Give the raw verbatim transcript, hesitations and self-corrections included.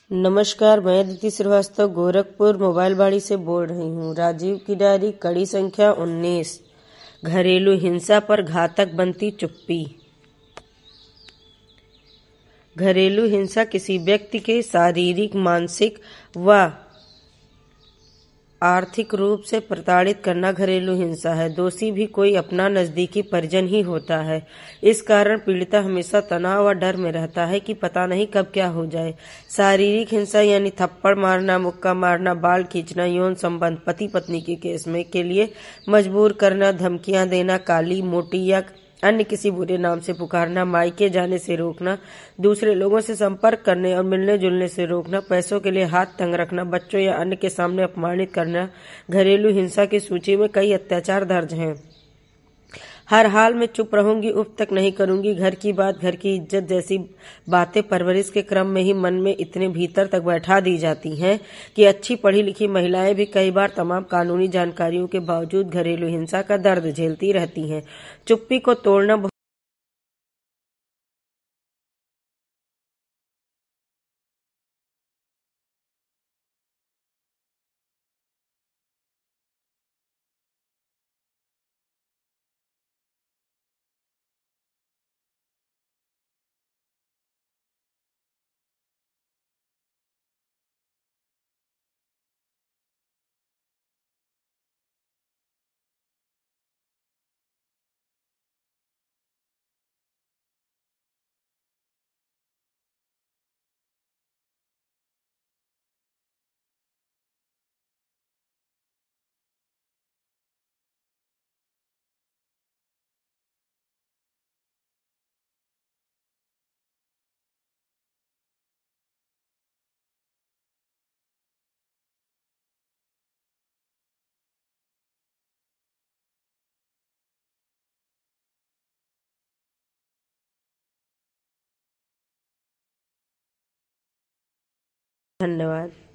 नमस्कार, मैं अदिति श्रीवास्तव गोरखपुर मोबाइल बाड़ी से बोल रही हूँ। राजीव की डायरी कड़ी संख्या उन्नीस। घरेलू हिंसा पर घातक बनती चुप्पी। घरेलू हिंसा किसी व्यक्ति के शारीरिक, मानसिक व आर्थिक रूप से प्रताड़ित करना घरेलू हिंसा है। दोषी भी कोई अपना नजदीकी परिजन ही होता है। इस कारण पीड़िता हमेशा तनाव व डर में रहता है कि पता नहीं कब क्या हो जाए। शारीरिक हिंसा यानी थप्पड़ मारना, मुक्का मारना, बाल खींचना, यौन संबंध, पति पत्नी के केस में के लिए मजबूर करना, धमकियां देना, काली, मोटी या अन्य किसी बुरे नाम से पुकारना, मायके जाने से रोकना, दूसरे लोगों से संपर्क करने और मिलने जुलने से रोकना, पैसों के लिए हाथ तंग रखना, बच्चों या अन्य के सामने अपमानित करना। घरेलू हिंसा की सूची में कई अत्याचार दर्ज हैं। हर हाल में चुप रहूंगी, उफ तक नहीं करूंगी, घर की बात, घर की इज्जत जैसी बातें परवरिश के क्रम में ही मन में इतने भीतर तक बैठा दी जाती हैं कि अच्छी पढ़ी लिखी महिलाएं भी कई बार तमाम कानूनी जानकारियों के बावजूद घरेलू हिंसा का दर्द झेलती रहती हैं। चुप्पी को तोड़ना बहुत धन्यवाद।